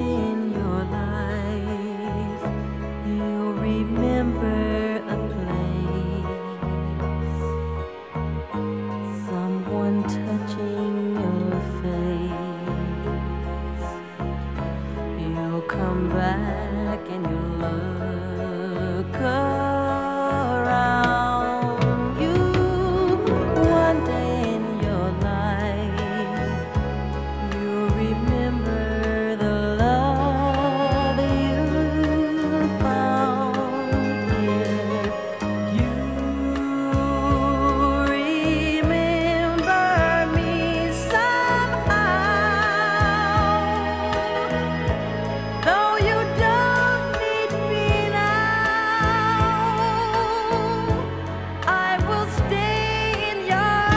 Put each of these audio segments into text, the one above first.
in your life, you'll remember a place, someone touching your face. You'll come back and you'll look around you. One day in your life, you'll remember the love you found here. You remember me somehow, though you don't need me now. I will stay in your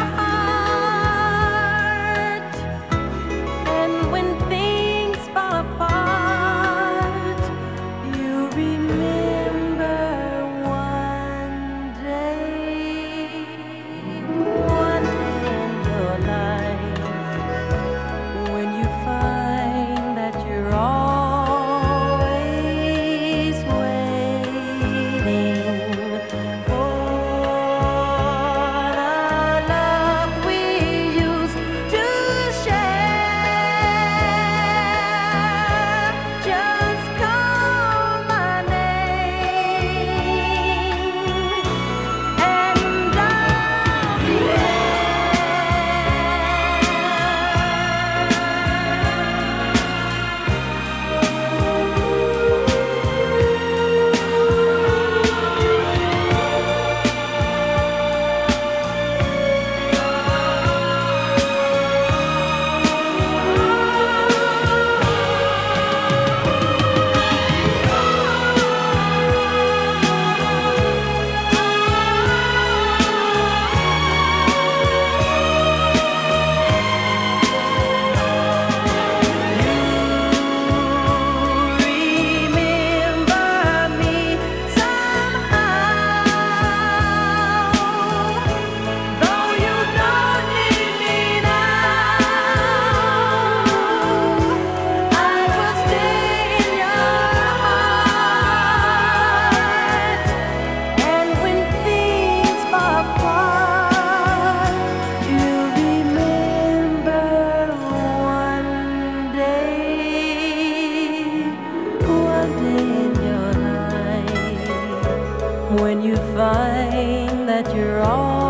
heart, and when things fall apart, you remember one day in your life, when you find that you're always waiting for the love we used to share. Just call my name, and I'll be remember me somehow, though you don't need me now. I will stay in your heart, and when things fall apart, you remember one day in your life, when you find that you're all